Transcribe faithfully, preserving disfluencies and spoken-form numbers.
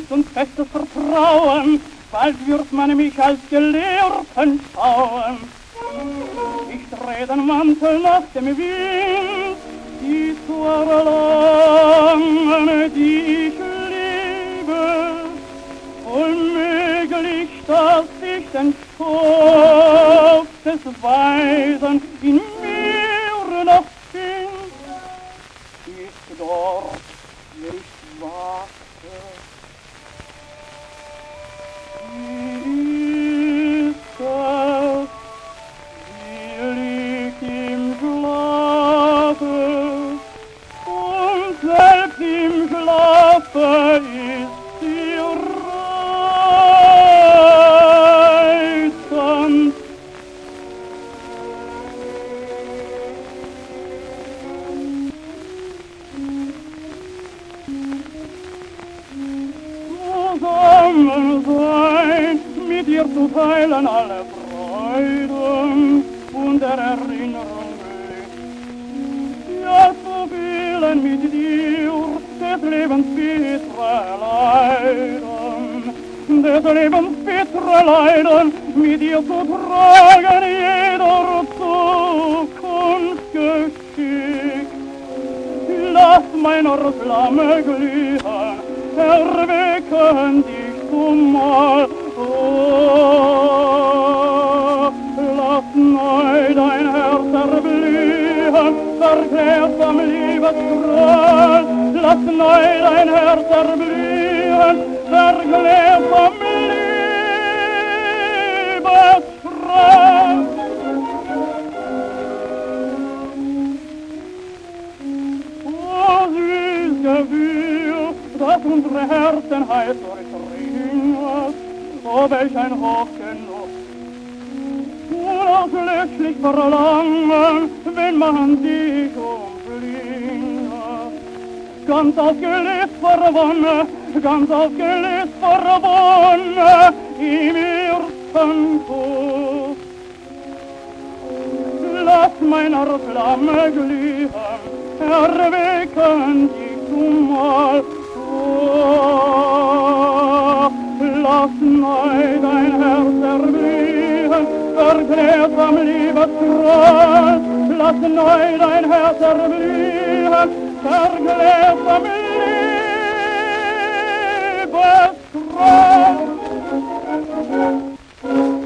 Stolz und festes Vertrauen, bald wird man mich als Gelehrten schauen. Ich dreh den Mantel nach dem Wind, die zu erlangen, die ich liebe, unmöglich, dass ich den Stoff des Weisen in mir noch find, ist dort, wo ich warte. Wie ist es, wie liegt im Schlafe, und selbst im Schlafe ist sie reizend. Zusammen sein, mit ihr zu teilen alle Freuden und der Erinnerung Glück. Ja, zu fühlen mit dir des Lebens bittere Leiden, des Lebens bittere Leiden, mit dir zu tragen jeder Zukunft Geschick. Lass meiner Flamme glühen, erwecken dich zumal. Oh, lass neu dein Herz erblühen, verklärt vom Liebesstrahl. Lass neu dein Herz erblühen, verklärt vom Liebesstrahl. Oh, süß Gefühl, dass unsere Herzen heiß durchdringt, oh, welch ein Hochgenuss, unauslöschlich Verlangen, wenn man dich umflingt. Ganz aufgelöst vor Wonne, ganz aufgelöst vor Wonne, im ersten Kuss. Lass meiner Flamme glühen, erwecken dich zumal. Oh, lass neu dein Herz erblühen, verklärt vom Liebesstrahl. Lass neu dein Herz erblühen, verklärt vom Liebesstrahl.